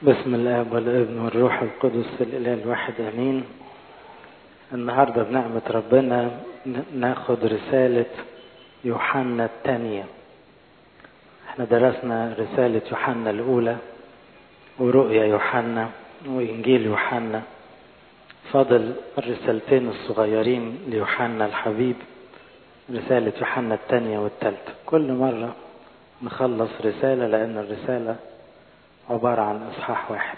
بسم الله والابن والروح القدس الإله الواحد امين. النهارده بنعمة ربنا ناخد رسالة يوحنا الثانية. احنا درسنا رسالة يوحنا الأولى ورؤيا يوحنا وإنجيل يوحنا، فاضل الرسالتين الصغيرين ليوحنا الحبيب، رسالة يوحنا الثانية والثالثة. كل مرة نخلص رسالة لأن الرسالة عبارة عن إصحاح واحد.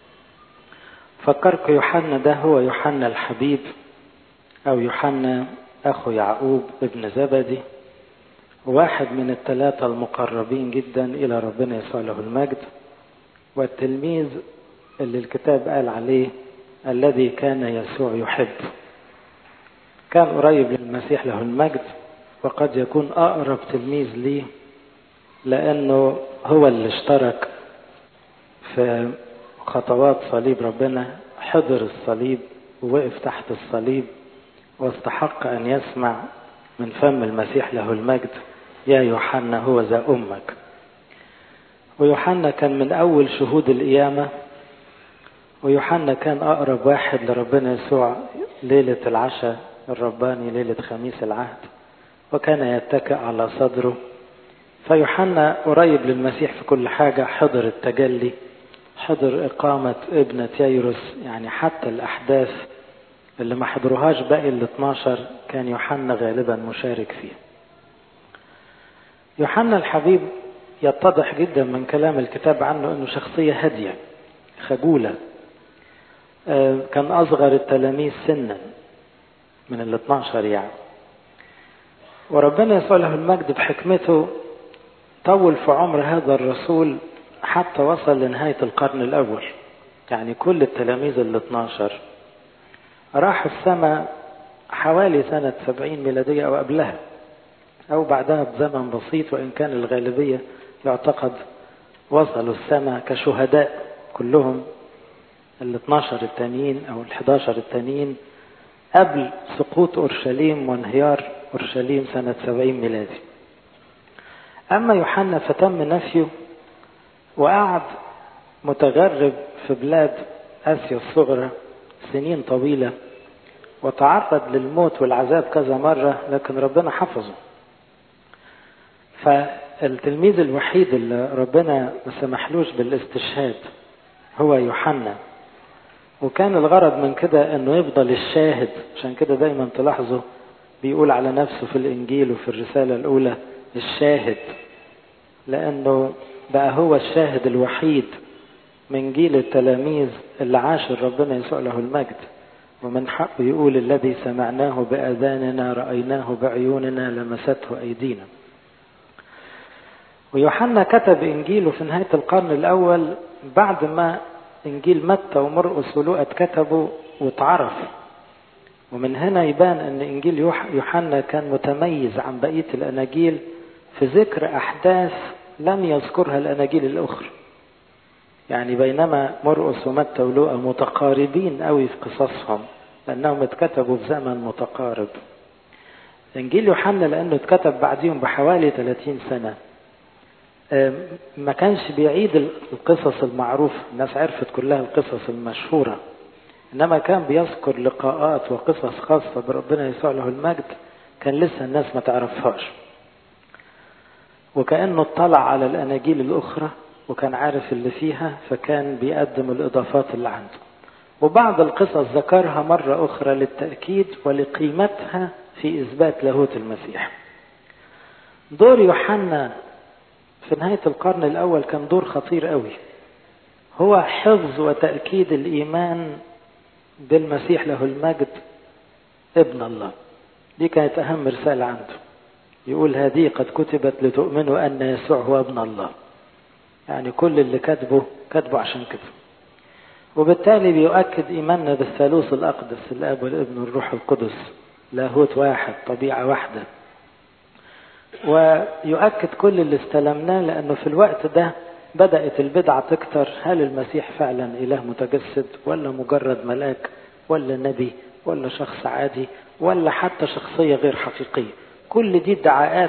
فكرك يوحنا ده هو يوحنا الحبيب أو يوحنا أخو يعقوب ابن زبدي، واحد من الثلاثة المقربين جدا إلى ربنا يسوع له المجد، والتلميذ اللي الكتاب قال عليه الذي كان يسوع يحب. كان قريب للمسيح له المجد، وقد يكون أقرب تلميذ ليه لأنه هو اللي اشترك في خطوات صليب ربنا، حضر الصليب ووقف تحت الصليب واستحق أن يسمع من فم المسيح له المجد: يا يوحنا هو ذا أمك. ويوحنا كان من أول شهود القيامة، ويوحنا كان أقرب واحد لربنا يسوع ليلة العشاء الرباني، ليلة خميس العهد، وكان يتكئ على صدره. فيوحنا قريب للمسيح في كل حاجة، حضر التجلي، حضر إقامة ابنة ييروس، يعني حتى الأحداث اللي ما حضروهاش باقي ال 12 كان يوحنا غالبا مشارك فيه. يوحنا الحبيب يتضح جدا من كلام الكتاب عنه أنه شخصية هادية خجولة، كان أصغر التلاميذ سنا من ال 12 يعني. وربنا يسوع له المجد بحكمته طول في عمر هذا الرسول حتى وصل لنهاية القرن الأول. يعني كل التلاميذ ال 12 راح السماء حوالي سنة 70 ميلادية أو قبلها أو بعدها بزمن بسيط، وإن كان الغالبية يعتقد وصلوا السماء كشهداء كلهم، ال 12 التانيين أو ال 11 التانيين قبل سقوط أورشليم وانهيار أورشليم سنة 70 ميلادي. أما يوحنا فتم نفيه وقعد متغرب في بلاد آسيا الصغرى سنين طويلة، وتعرض للموت والعذاب كذا مرة، لكن ربنا حفظه. فالتلميذ الوحيد اللي ربنا ما سمحلوش بالاستشهاد هو يوحنا، وكان الغرض من كده انه يفضل الشاهد. عشان كده دايما تلاحظوا بيقول على نفسه في الانجيل وفي الرسالة الاولى الشاهد، لانه بقى هو الشاهد الوحيد من جيل التلاميذ اللي عاش ربنا يسوع له المجد، ومن حقه يقول الذي سمعناه بآذاننا رأيناه بعيوننا لمسته أيدينا. ويوحنا كتب إنجيله في نهاية القرن الأول بعد ما إنجيل متى ومرقس ولوقا اتكتبوا واتعرف، ومن هنا يبان أن إنجيل يوحنا كان متميز عن بقية الأناجيل في ذكر أحداث لم يذكرها الأناجيل الأخرى. يعني بينما مرقس ومتى ولوقا متقاربين قوي في قصصهم لأنهم اتكتبوا في زمن متقارب، إنجيل يوحنا لأنه اتكتب بعديهم بحوالي 30 سنة ما كانش بيعيد القصص المعروفة، الناس عرفت كلها القصص المشهورة، إنما كان بيذكر لقاءات وقصص خاصة بربنا يسوع له المجد كان لسه الناس ما تعرفهاش، وكأنه اطلع على الأناجيل الأخرى وكان عارف اللي فيها، فكان بيقدم الإضافات اللي عنده. وبعض القصص ذكرها مرة أخرى للتأكيد ولقيمتها في إثبات لاهوت المسيح. دور يوحنا في نهاية القرن الأول كان دور خطير قوي، هو حفظ وتأكيد الإيمان بالمسيح له المجد ابن الله. دي كانت أهم رسالة عنده، يقول هذه قد كتبت لتؤمنوا أن يسوع هو ابن الله. يعني كل اللي كتبه عشان كده، وبالتالي بيؤكد إيماننا بالثالوث الأقدس، الآب والابن والروح القدس، لاهوت واحد طبيعة واحدة. ويؤكد كل اللي استلمناه، لأنه في الوقت ده بدأت البدعة تكتر، هل المسيح فعلا إله متجسد ولا مجرد ملاك ولا نبي ولا شخص عادي ولا حتى شخصية غير حقيقية؟ كل دي ادعاءات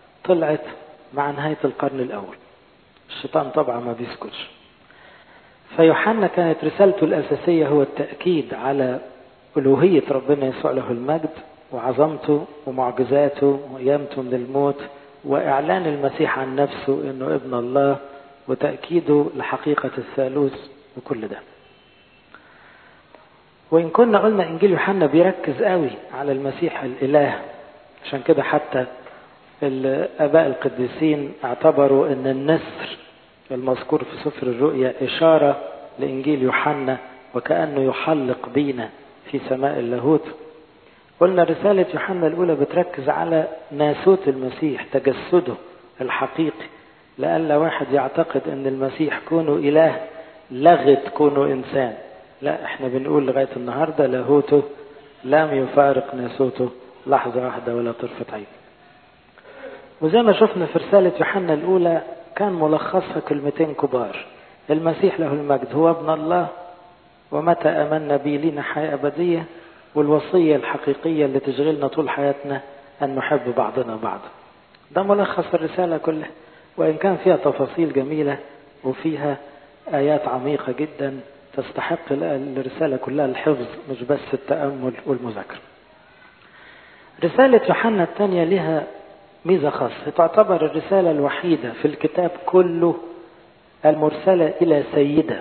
طلعت مع نهاية القرن الأول. الشيطان طبعا ما بيسكتش. فيوحنا كانت رسالته الأساسية هو التأكيد على ألوهية ربنا يسوع له المجد وعظمته ومعجزاته وقيامته من الموت وإعلان المسيح عن نفسه إنه ابن الله وتأكيده لحقيقة الثالوث وكل ده. وإن كنا قلنا إنجيل يوحنا بيركز قوي على المسيح الإله، عشان كده حتى الآباء القديسين اعتبروا أن النسر المذكور في سفر الرؤيا إشارة لإنجيل يوحنا وكأنه يحلق بينا في سماء اللاهوت. قلنا رسالة يوحنا الأولى بتركز على ناسوت المسيح، تجسده الحقيقي، لألا واحد يعتقد أن المسيح كونه إله لغت كونه إنسان. لا، احنا بنقول لغاية النهاردة لاهوته لم يفارق ناسوته لحظة واحدة ولا طرفة عين. وزي ما شفنا في رسالة يوحنا الأولى كان ملخصها كلمتين كبار: المسيح له المجد هو ابن الله، ومتى آمنا به لنا حياة أبدية، والوصية الحقيقية اللي تشغلنا طول حياتنا أن نحب بعضنا بعضا. ده ملخص الرسالة كلها، وإن كان فيها تفاصيل جميلة وفيها آيات عميقة جدا تستحق الرسالة كلها الحفظ مش بس التأمل والمذاكرة. رسالة يوحنا الثانية لها ميزة خاصة، تعتبر الرسالة الوحيدة في الكتاب كله المرسلة إلى سيدة،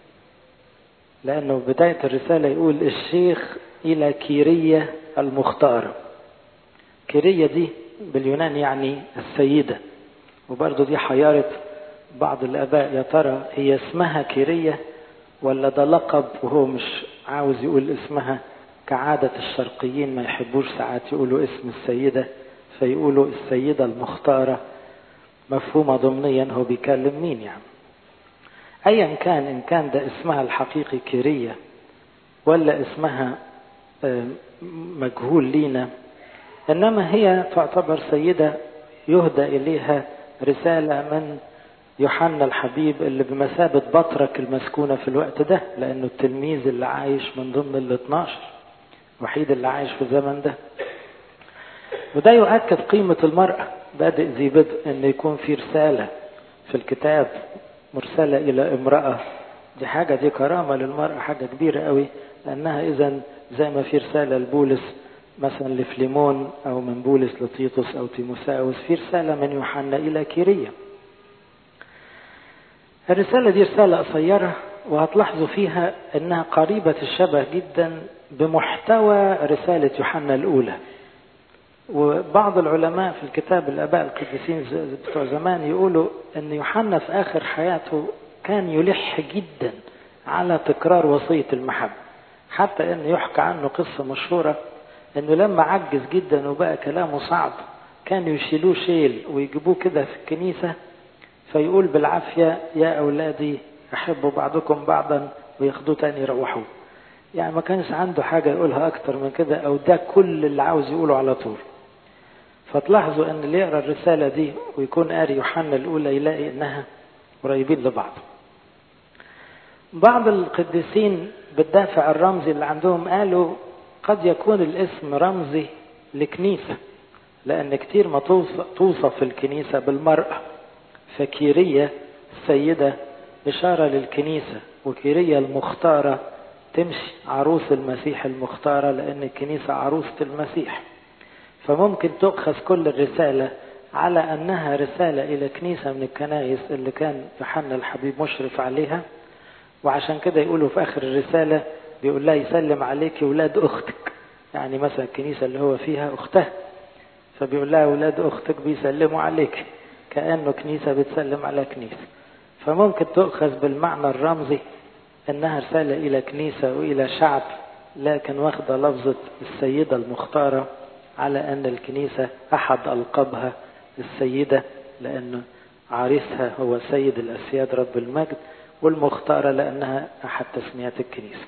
لأنه بداية الرسالة يقول الشيخ إلى كيرية المختارة. كيرية دي باليونان يعني السيدة، وبرضو دي حيارة بعض الآباء، يا ترى هي اسمها كيرية ولا ده لقب وهو مش عاوز يقول اسمها، كعادة الشرقيين ما يحبوش ساعات يقولوا اسم السيدة فيقولوا السيدة المختارة، مفهومة ضمنيا هو بيكلم مين يعني. أيا كان، إن كان ده اسمها الحقيقي كيرية ولا اسمها مجهول لينا، إنما هي تعتبر سيدة يهدى إليها رسالة من يوحنا الحبيب اللي بمثابة بطرك المسكونة في الوقت ده، لأنه التلميذ اللي عايش من ضمن 12، وحيد اللي عايش في الزمن ده. وده يؤكد قيمة المرأة، بادئ ذي بدء أن يكون في رسالة في الكتاب مرسلة إلى امرأة. دي كرامة للمرأة، حاجة كبيرة قوي، لأنها إذن زي ما في رسالة لبولس مثلا لفليمون، أو من بولس لطيطس أو تيموساوس، في رسالة من يوحنا إلى كيرية. الرسالة دي رسالة قصيرة، وهتلاحظوا فيها أنها قريبة الشبه جدا بمحتوى رسالة يوحنا الأولى. وبعض العلماء في الكتاب الآباء القديسين بتوع زمان يقولوا أن يوحنا في آخر حياته كان يلح جدا على تكرار وصية المحبة، حتى أن يحكى عنه قصة مشهورة أنه لما عجز جدا وبقى كلامه صعب كانوا يشيلوه شيل ويجيبوه كده في الكنيسة، فيقول بالعافية يا أولادي أحبوا بعضكم بعضا، وياخدوه تاني يروحوه. يعني ما كانش عنده حاجة يقولها أكتر من كده، أو ده كل اللي عاوز يقوله على طول. فتلاحظوا أن اللي يقرأ الرسالة دي ويكون قاري يوحنا الأولى يلاقي أنها قريبين لبعض. بعض القديسين بالدافع الرمزي اللي عندهم قالوا قد يكون الاسم رمزي لكنيسة، لأن كتير ما توصف الكنيسة بالمرأة، فكيرية السيدة إشارة للكنيسة، وكيرية المختارة تمشي عروس المسيح المختارة، لأن الكنيسة عروسة المسيح. فممكن تؤخذ كل الرسالة على أنها رسالة إلى كنيسة من الكنائس اللي كان يوحنا الحبيب مشرف عليها. وعشان كده يقولوا في آخر الرسالة بيقول لها يسلم عليك ولاد أختك، يعني مثلا الكنيسة اللي هو فيها أختها، فبيقول لها ولاد أختك بيسلموا عليك، كأنه كنيسة بتسلم على كنيسة. فممكن تؤخذ بالمعنى الرمزي أنها رسالة إلى كنيسة وإلى شعب، لكن واخدة لفظة السيدة المختارة على أن الكنيسة أحد ألقابها السيدة، لأن عريسها هو سيد الأسياد رب المجد، والمختارة لأنها أحد تسميات الكنيسة.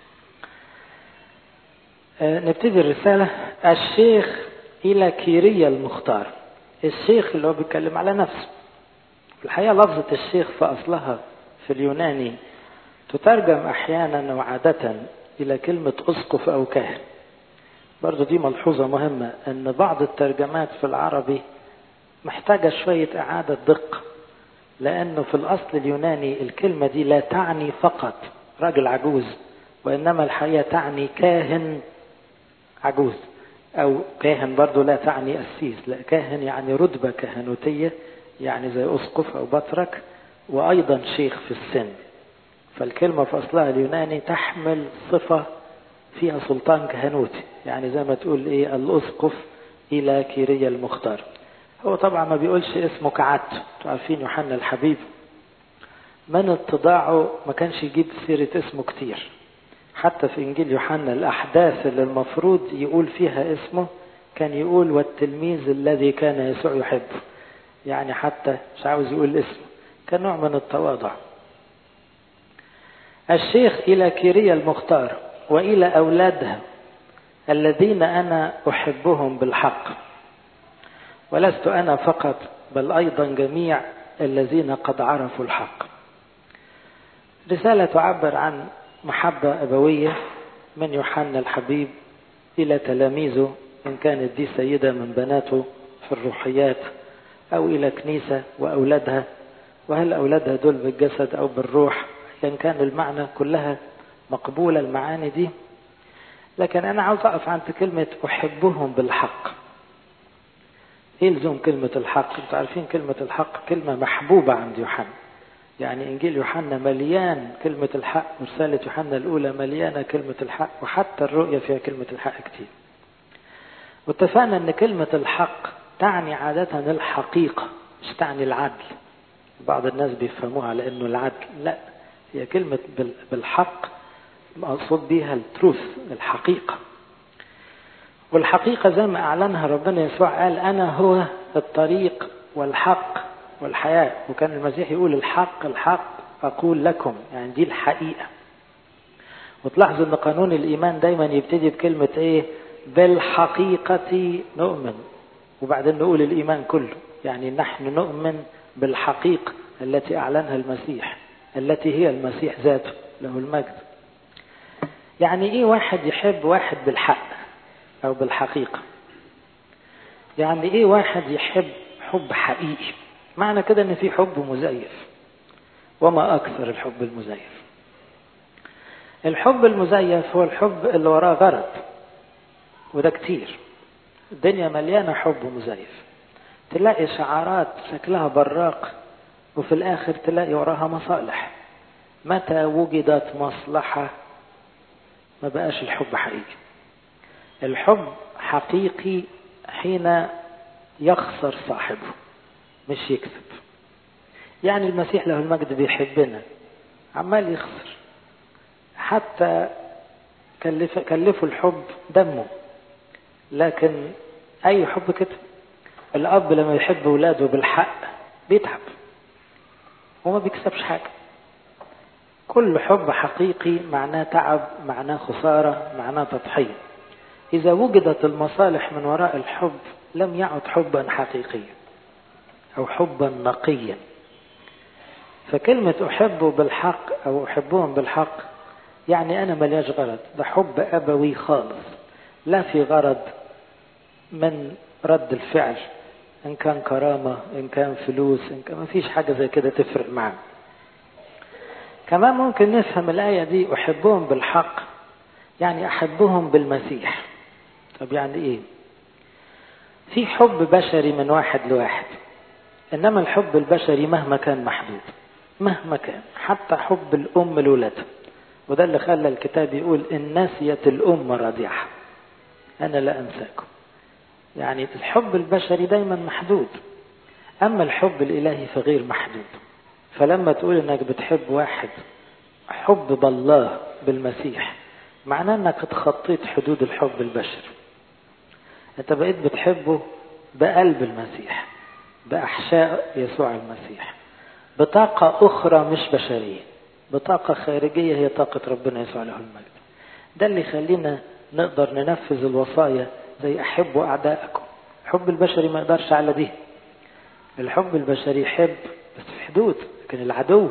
نبتدي الرسالة. الشيخ إلى كيرية المختار. الشيخ اللي هو بيتكلم على نفسه. الحقيقة لفظة الشيخ في أصلها في اليوناني تترجم أحيانا وعادة إلى كلمة أسقف أو كاهن. برضو دي ملحوظة مهمة، أن بعض الترجمات في العربي محتاجة شوية إعادة دقة، لأنه في الأصل اليوناني الكلمة دي لا تعني فقط راجل عجوز، وإنما الحقيقة تعني كاهن عجوز، أو كاهن برضو لا تعني قسيس، لا كاهن يعني رتبة كهنوتية، يعني زي أسقف أو بطرك، وأيضا شيخ في السن. فالكلمة في أصلها اليوناني تحمل صفة فيها سلطان كهنوتي، يعني زي ما تقول إيه الأسقف إلى كيريا المختار. هو طبعا ما بيقولش اسمه كعادته، عارفين يوحنا الحبيب من اتضاعه ما كانش يجيب سيرة اسمه كتير، حتى في إنجيل يوحنا الأحداث اللي المفروض يقول فيها اسمه كان يقول والتلميذ الذي كان يسوع يحبه، يعني حتى مش عاوز يقول اسمه، كان نوع من التواضع. الشيخ إلى كيريا المختار وإلى أولادها الذين أنا أحبهم بالحق، ولست أنا فقط بل أيضا جميع الذين قد عرفوا الحق. رسالة تعبر عن محبة أبوية من يوحنا الحبيب إلى تلاميذه، إن كانت دي سيدة من بناته في الروحيات، أو إلى كنيسة وأولادها، وهل أولادها دول بالجسد أو بالروح، إن كان المعنى كلها مقبولة المعاني دي. لكن أنا عاوز أقف عند كلمة أحبهم بالحق. إيه لزوم كلمة الحق؟ أنتوا عارفين كلمة الحق كلمة محبوبة عند يوحنا، يعني إنجيل يوحنا مليان كلمة الحق، ورسالة يوحنا الأولى مليانة كلمة الحق، وحتى الرؤيا فيها كلمة الحق كتير. واتفقنا أن كلمة الحق تعني عادة الحقيقة، مش تعني العدل. بعض الناس بيفهموها على أنه العدل، لا، هي كلمة بالحق مقصود بيها التروث، الحقيقة. والحقيقة زي ما أعلنها ربنا يسوع، قال أنا هو الطريق والحق والحياة، وكان المسيح يقول الحق الحق أقول لكم، يعني دي الحقيقة. وتلاحظوا أن قانون الإيمان دايما يبتدي بكلمة إيه؟ بالحقيقة نؤمن، وبعدين نقول الإيمان كله، يعني نحن نؤمن بالحقيقة التي أعلنها المسيح، التي هي المسيح ذاته له المجد. يعني إيه واحد يحب واحد بالحق أو بالحقيقة؟ يعني إيه واحد يحب حب حقيقي؟ معنى كده إن في حب مزيف، وما أكثر الحب المزيف. الحب المزيف هو الحب اللي وراه غرض، وده كتير. الدنيا مليانة حب مزيف، تلاقي شعارات شكلها براق وفي الآخر تلاقي وراها مصالح. متى وجدت مصلحة ما بقاش الحب حقيقي. الحب حقيقي حين يخسر صاحبه مش يكسب. يعني المسيح له المجد بيحبنا عمال يخسر، حتى كلفوا الحب دمه. لكن أي حب كده، الأب لما يحب ولاده بالحق بيتعب وما بيكسبش حاجة. كل حب حقيقي معناه تعب، معناه خسارة، معناه تضحية. إذا وجدت المصالح من وراء الحب لم يعد حبا حقيقيا أو حبا نقيا. فكلمة أحبه بالحق أو أحبهم بالحق يعني أنا ملياش غرض، ده حب أبوي خالص، لا في غرض من رد الفعل، إن كان كرامة، إن كان فلوس، إن كان ما فيش حاجة زي كده تفرق معنا. كمان ممكن نفهم الآية دي أحبهم بالحق يعني أحبهم بالمسيح. طب يعني إيه؟ في حب بشري من واحد لواحد، إنما الحب البشري مهما كان محدود، مهما كان، حتى حب الأم لولادها. وده اللي خلى الكتاب يقول إن نسيت الأم رضيعها أنا لا أنساكم. يعني الحب البشري دايما محدود، أما الحب الإلهي فغير محدود. فلما تقول إنك بتحب واحد حب بالله بالمسيح، معناه إنك اتخطيت حدود الحب البشري. أنت بقيت بتحبه بقلب المسيح، بأحشاء يسوع المسيح، بطاقة أخرى مش بشرية، بطاقة خارجية هي طاقة ربنا يسوع له المجد. ده اللي يخلينا نقدر ننفذ الوصايا زي أحبوا أعداءكم. الحب البشري ما يقدرش على دي. الحب البشري يحب بس في حدود، لكن العدو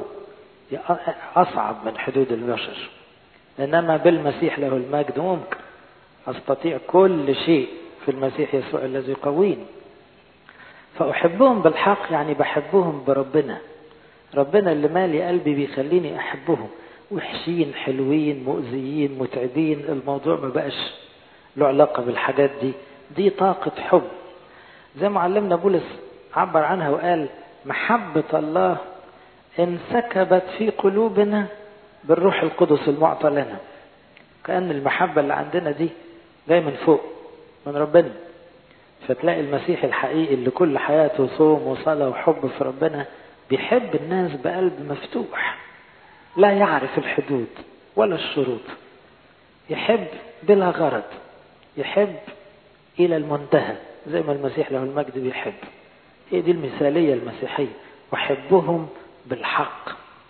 أصعب من حدود البشر. إنما بالمسيح له المجد ممكن أستطيع كل شيء في المسيح يسوع الذي يقويني. فأحبهم بالحق يعني بحبهم بربنا، ربنا اللي مالي قلبي بيخليني أحبهم، وحشين حلوين مؤذيين متعبين، الموضوع ما بقاش له علاقة بالحاجات دي طاقة حب. زي ما علمنا بولس عبر عنها وقال محبة الله انسكبت في قلوبنا بالروح القدس المعطى لنا. كأن المحبة اللي عندنا دي جاية من فوق من ربنا. فتلاقي المسيح الحقيقي اللي كل حياته صوم وصلاة وحب في ربنا بيحب الناس بقلب مفتوح، لا يعرف الحدود ولا الشروط، يحب بلا غرض، يحب إلى المنتهى زي ما المسيح له المجد بيحب. هي دي المثالية المسيحية، وحبهم بالحق.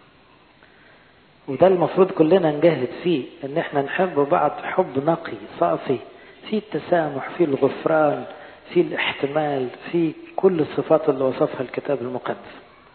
وده المفروض كلنا نجاهد فيه، ان احنا نحب بعض حب نقي صافي، في التسامح، في الغفران، في الاحتمال، في كل الصفات اللي وصفها الكتاب المقدس.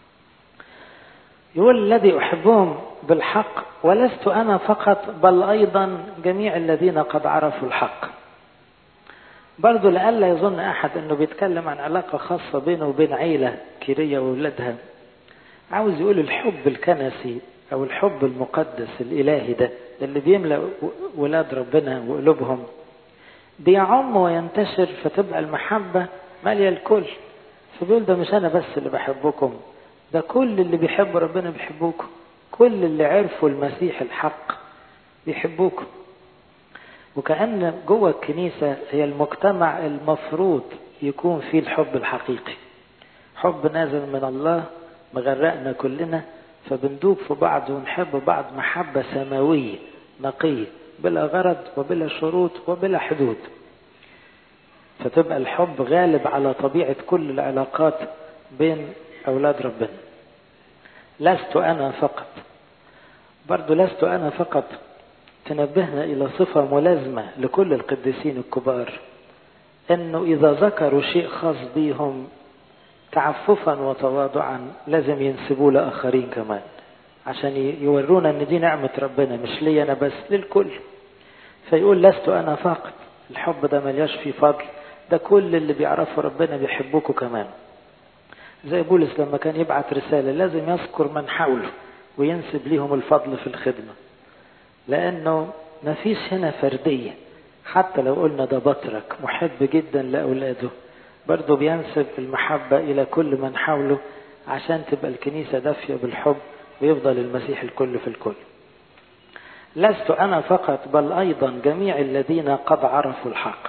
يقول الذي أحبهم بالحق ولست أنا فقط بل أيضا جميع الذين قد عرفوا الحق. برضو لألا يظن أحد أنه بيتكلم عن علاقة خاصة بينه وبين عيلة كيرية وولادها. عاوز يقول الحب الكنسي أو الحب المقدس الإلهي ده اللي بيملأ ولاد ربنا وقلوبهم بيعم وينتشر، فتبقى المحبة مالية الكل. فبيقول ده مش أنا بس اللي بحبكم، ده كل اللي بيحب ربنا بيحبوكم، كل اللي عرفوا المسيح الحق بيحبوكم. وكأن جوه الكنيسة هي المجتمع المفروض يكون فيه الحب الحقيقي، حب نازل من الله مغرقنا كلنا، فبندوب في بعض ونحب بعض محبة سماوية نقية بلا غرض وبلا شروط وبلا حدود. فتبقى الحب غالب على طبيعة كل العلاقات بين أولاد ربنا. لست أنا فقط، برضو لست أنا فقط تنبهنا إلى صفة ملازمة لكل القديسين الكبار، أنه إذا ذكروا شيء خاص بيهم تعففا وتواضعا لازم ينسبوه لآخرين كمان، عشان يورونا أن دي نعمة ربنا مش لي أنا بس، للكل. فيقول لست أنا فقط، الحب ده ملياش فيه فضل، ده كل اللي بيعرفوا ربنا بيحبوكوا كمان. زي بولس لما كان يبعت رسالة لازم يذكر من حوله وينسب ليهم الفضل في الخدمة، لأنه ما فيش هنا فردية. حتى لو قلنا ده بطرك محب جدا لأولاده، برضو بينسب المحبة إلى كل من حوله عشان تبقى الكنيسة دافية بالحب ويفضل المسيح الكل في الكل. لست أنا فقط بل أيضا جميع الذين قد عرفوا الحق.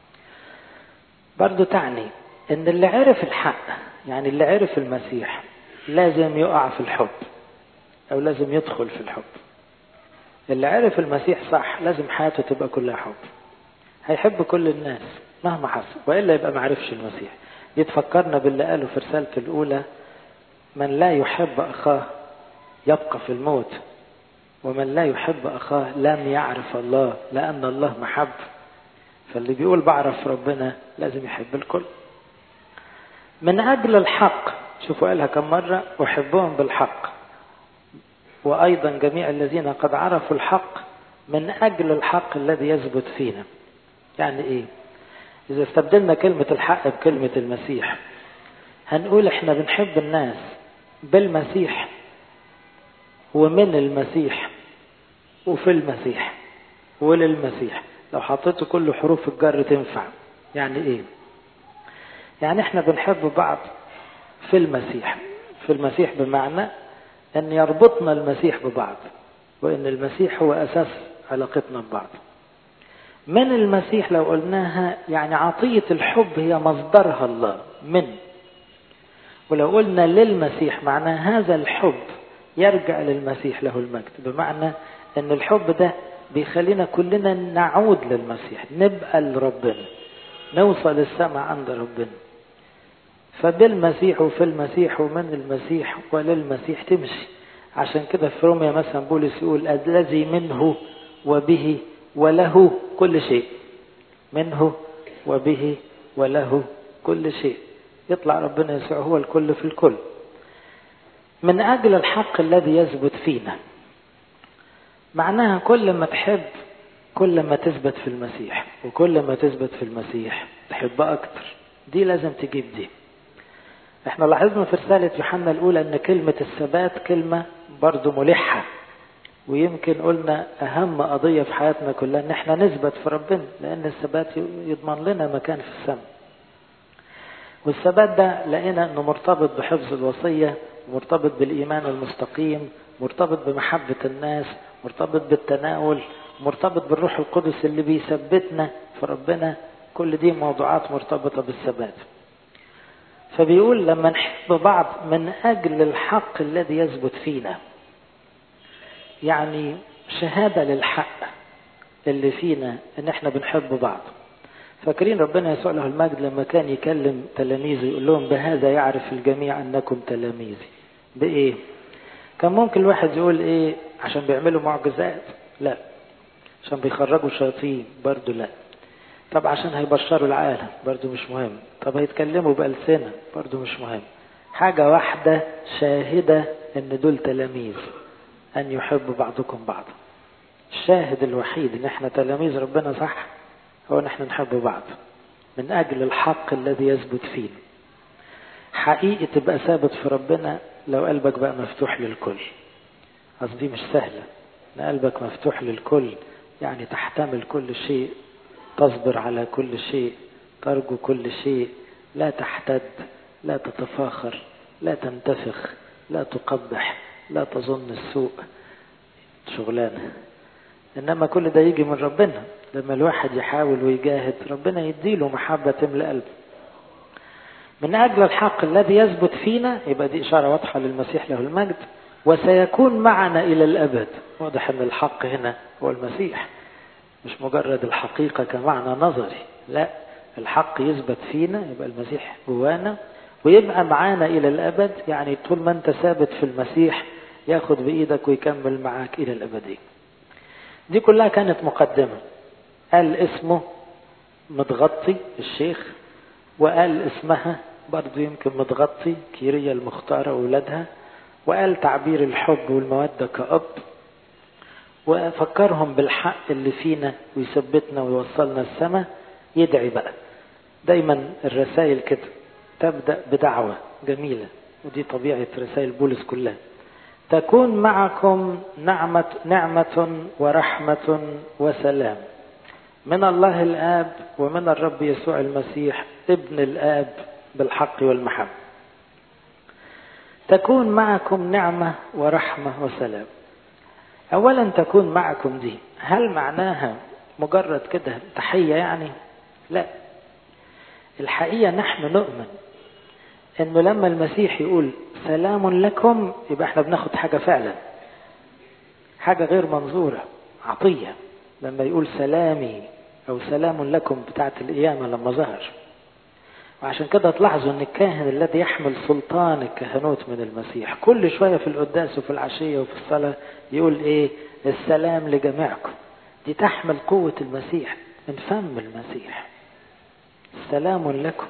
برضو تعني ان اللي عرف الحق، يعني اللي عرف المسيح، لازم يقع في الحب او لازم يدخل في الحب. اللي عرف المسيح صح لازم حياته تبقى كلها حب، هيحب كل الناس مهما حصل، وإلا يبقى معرفش المسيح. يتفكرنا باللي قاله في رسالة الأولى: من لا يحب أخاه يبقى في الموت، ومن لا يحب أخاه لم يعرف الله، لأن الله محب. فاللي بيقول بعرف ربنا لازم يحب الكل من أجل الحق. شوفوا قالها كم مرة: أحبهم بالحق وأيضا جميع الذين قد عرفوا الحق من أجل الحق الذي يثبت فينا. يعني إيه؟ إذا استبدلنا كلمة الحق بكلمة المسيح هنقول إحنا بنحب الناس بالمسيح ومن المسيح وفي المسيح وللمسيح. لو حطيتوا كل حروف الجر تنفع. يعني إيه؟ يعني إحنا بنحب بعض في المسيح. في المسيح بمعنى أن يربطنا المسيح ببعض، وأن المسيح هو أساس علاقتنا ببعض. من المسيح لو قلناها يعني عطية الحب هي مصدرها الله من. ولو قلنا للمسيح معناه هذا الحب يرجع للمسيح له المجد، بمعنى أن الحب ده بيخلينا كلنا نعود للمسيح، نبقى لربنا، نوصل السماء عند ربنا. فبالمسيح وفي المسيح ومن المسيح وللمسيح تمشي. عشان كده في روميا مثلا بولس يقول: الذي منه وبه وله كل شيء. منه وبه وله كل شيء. يطلع ربنا يسوع هو الكل في الكل. من أجل الحق الذي يثبت فينا، معناها كل ما تحب كل ما تثبت في المسيح، وكل ما تثبت في المسيح تحب أكتر. دي لازم تجيب دي. احنا لاحظنا في رسالة يوحنا الأولى أن كلمة الثبات كلمة برضو ملحة، ويمكن قلنا أهم قضية في حياتنا كلها أن احنا نثبت في ربنا، لأن الثبات يضمن لنا مكان في السماء. والثبات ده لقينا أنه مرتبط بحفظ الوصية، مرتبط بالإيمان المستقيم، مرتبط بمحبة الناس، مرتبط بالتناول، مرتبط بالروح القدس اللي بيثبتنا في ربنا. كل دي موضوعات مرتبطة بالثبات. فبيقول لما نحب بعض من أجل الحق الذي يثبت فينا، يعني شهادة للحق اللي فينا ان احنا بنحب بعض. فاكرين ربنا يسوع له المجد لما كان يكلم تلاميذه يقول لهم بهذا يعرف الجميع انكم تلاميذي. بايه؟ كان ممكن الواحد يقول ايه؟ عشان بيعملوا معجزات؟ لا. عشان بيخرجوا شياطين؟ برضو لا. طب عشان هيبشروا العالم؟ برضو مش مهم. طب هيتكلموا بألسنة؟ برضو مش مهم. حاجة واحدة شاهدة ان دول تلاميذ، ان يحب بعضكم بعضا. الشاهد الوحيد ان احنا تلاميذ ربنا صح هو ان احنا نحب بعض من اجل الحق الذي يثبت فينا. حقيقي تبقى ثابت في ربنا لو قلبك بقى مفتوح للكل. قصدي مش سهلة ان قلبك مفتوح للكل، يعني تحتمل كل شيء، تصبر على كل شيء، ترجو كل شيء، لا تحتد، لا تتفاخر، لا تنتفخ، لا تقبح، لا تظن السوء. شغلانة. إنما كل ده يجي من ربنا. لما الواحد يحاول ويجاهد ربنا يديله محبة تملأ قلبه. من أجل الحق الذي يثبت فينا، يبقى دي إشارة واضحة للمسيح له المجد، وسيكون معنا إلى الأبد. واضح أن الحق هنا هو المسيح، مش مجرد الحقيقة كمعنى نظري، لا، الحق يثبت فينا يبقى المسيح جوانا ويبقى معانا إلى الأبد. يعني طول ما أنت ثابت في المسيح ياخد بإيدك ويكمل معاك إلى الأبدية. دي كلها كانت مقدمة. قال اسمه متغطي الشيخ، وقال اسمها برضو يمكن متغطي كيريا المختارة وولادها، وقال تعبير الحب والمودة كأب، وفكرهم بالحق اللي فينا ويثبتنا ويوصلنا السماء. يدعي بقى. دايما الرسائل كده تبدأ بدعوة جميلة، ودي طبيعة رسائل بولس كلها. تكون معكم نعمة ورحمة وسلام من الله الآب ومن الرب يسوع المسيح ابن الآب بالحق والمحبة. تكون معكم نعمة ورحمة وسلام. أولا تكون معكم دي هل معناها مجرد كده تحية يعني؟ لا. الحقيقة نحن نؤمن انه لما المسيح يقول سلام لكم يبقى احنا بناخد حاجة فعلا، حاجة غير منظورة، عطية. لما يقول سلامي او سلام لكم بتاعت القيامة لما ظهر. وعشان كده تلاحظوا ان الكاهن الذي يحمل سلطان الكهنوت من المسيح كل شوية في القداس وفي العشية وفي الصلاة يقول ايه؟ السلام لجميعكم. دي تحمل قوة المسيح من فم المسيح. سلام لكم.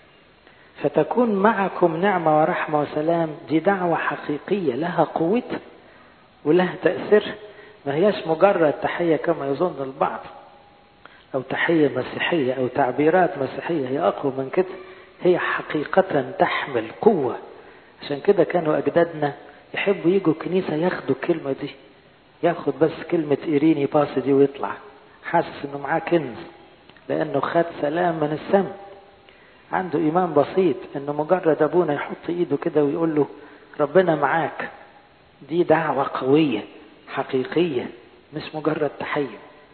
فتكون معكم نعمة ورحمة وسلام. دي دعوة حقيقية لها قوتها ولها تأثير، ما هياش مجرد تحية كما يظن البعض، أو تحية مسيحية أو تعبيرات مسيحية. هي أقوى من كده، هي حقيقة تحمل قوة. عشان كده كانوا أجدادنا يحبوا يجوا الكنيسة ياخدوا الكلمة دي، ياخد بس كلمة إيريني باس دي ويطلع حاسس إنه معاه كنز، لأنه خد سلام من السماء. عنده إيمان بسيط إنه مجرد أبونا يحط إيده كده ويقول له ربنا معاك. دي دعوة قوية حقيقية مش مجرد تحية.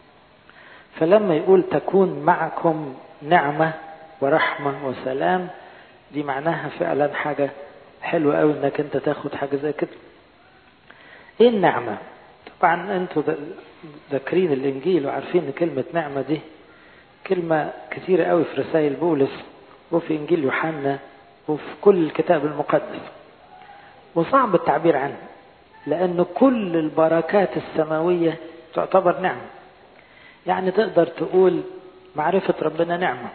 فلما يقول تكون معكم نعمة ورحمة وسلام، دي معناها فعلا حاجة حلوة قوي انك انت تاخد حاجة زي كده. ايه النعمة؟ طبعا انتوا ذاكرين الانجيل وعارفين ان كلمة نعمة دي كلمة كثيرة قوي في رسائل بولس وفي انجيل يوحنا وفي كل الكتاب المقدس، وصعب التعبير عنها لأنه كل البركات السماوية تعتبر نعمة. يعني تقدر تقول معرفة ربنا نعمة،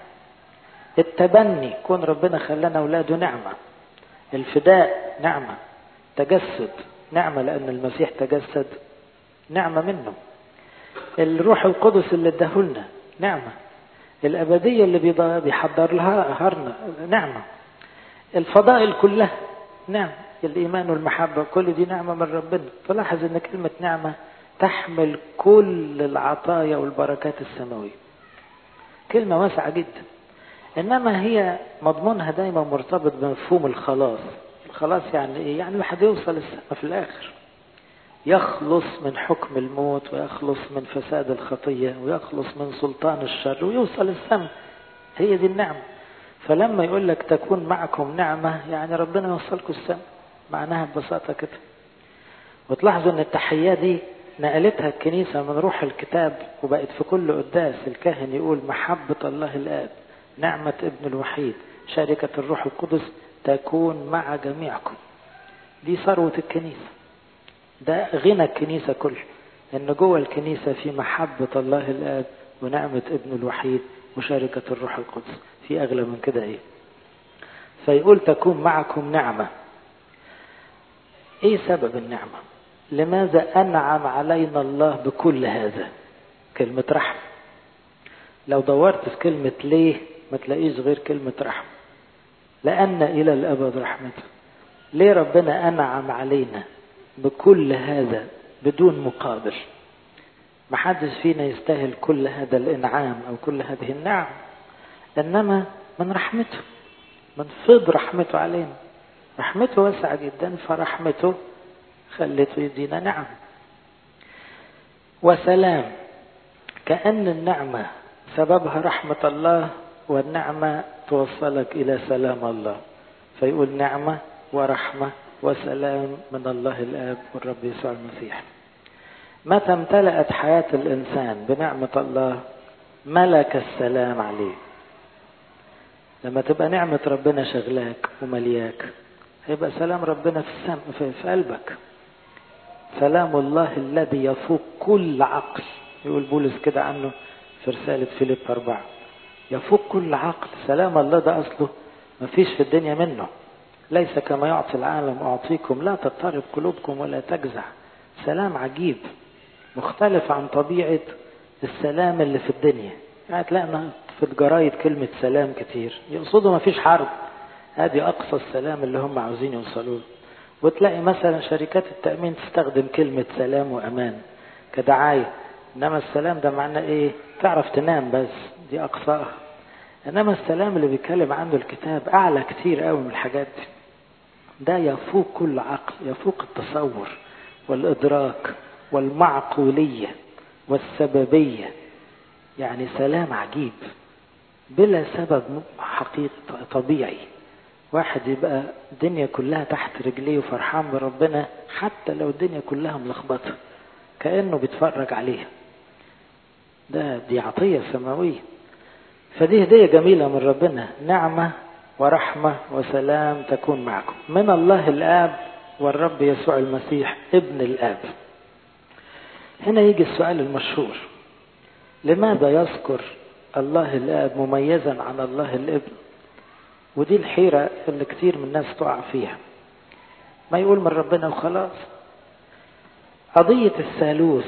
التبني كون ربنا خلانا أولاده نعمة، الفداء نعمة، تجسد نعمة لأن المسيح تجسد نعمة منه، الروح القدس اللي اداهولنا نعمة، الأبدية اللي بيحضر لها هرنا نعمة، الفضائل كلها نعم، الإيمان والمحبة كل دي نعمة من ربنا. فلاحظ أن كلمة نعمة تحمل كل العطايا والبركات السماوية، كلمة واسعة جدا. إنما هي مضمونها دايما مرتبط بمفهوم الخلاص. الخلاص يعني إيه؟ يعني الواحد يوصل السماء في الآخر، يخلص من حكم الموت، ويخلص من فساد الخطية، ويخلص من سلطان الشر، ويوصل السماء. هي دي النعمة. فلما يقول لك تكون معكم نعمة، يعني ربنا يوصلكم السماء، معناها ببساطة كده. وتلاحظوا ان التحية دي نقلتها الكنيسة من روح الكتاب، وبقت في كل قداس الكاهن يقول محبة الله الآب، نعمة ابن الوحيد، شركة الروح القدس تكون مع جميعكم. دي ثروة الكنيسة، ده غنى الكنيسة كله، ان جوه الكنيسة في محبة الله الآب ونعمة ابن الوحيد وشركة الروح القدس. في أغلى من كده ايه؟ فيقول تكون معكم نعمة. ايه سبب النعمة؟ لماذا أنعم علينا الله بكل هذا؟ كلمة رحمة. لو دورت في كلمة ليه ما تلاقيش غير كلمة رحمة. لأن إلى الأبد رحمته. ليه ربنا أنعم علينا بكل هذا بدون مقابل؟ محدش فينا يستاهل كل هذا الإنعام أو كل هذه النعم، إنما من رحمته، من فضل رحمته علينا. رحمته واسعة جدا، فرحمته خلته يدينا نعم وسلام. كأن النعمة سببها رحمة الله، والنعمة توصلك إلى سلام الله. فيقول نعمة ورحمة وسلام من الله الآب والرب يسوع المسيح. متى امتلأت حياة الإنسان بنعمة الله ملك السلام عليه. لما تبقى نعمة ربنا شغلاك وملياك، هيبقى سلام ربنا في قلبك. سلام الله الذي يفوق كل عقل، يقول بولس كده عنه في رسالة فيليب 4، يفوق كل عقل. سلام الله ده أصله ما فيش في الدنيا منه. ليس كما يعطي العالم أعطيكم، لا تضطرب قلوبكم ولا تجزع. سلام عجيب مختلف عن طبيعة السلام اللي في الدنيا. يعني تلاقي في الجرايد كلمة سلام كتير، يقصدوا ما فيش حرب، هذه أقصى السلام اللي هم عاوزين يوصلوا له. وتلاقي مثلا شركات التأمين تستخدم كلمة سلام وأمان كدعاية. إنما السلام ده معناه إيه؟ تعرف تنام بس، دي أقصاها. إنما السلام اللي بيتكلم عنه الكتاب أعلى كتير قوي من الحاجات دي. ده يفوق كل عقل، يفوق التصور والإدراك والمعقولية والسببية. يعني سلام عجيب بلا سبب حقيقي طبيعي. واحد يبقى الدنيا كلها تحت رجليه وفرحان بربنا، حتى لو الدنيا كلها ملخبطة كأنه بيتفرج عليها. دي عطية سماوية. فدي هدية جميلة من ربنا، نعمة ورحمة وسلام تكون معكم من الله الآب والرب يسوع المسيح ابن الآب. هنا يجي السؤال المشهور، لماذا يذكر الله الآب مميزا عن الله الابن؟ ودي الحيرة اللي كتير من الناس تقع فيها. ما يقول من ربنا وخلاص. قضية الثالوث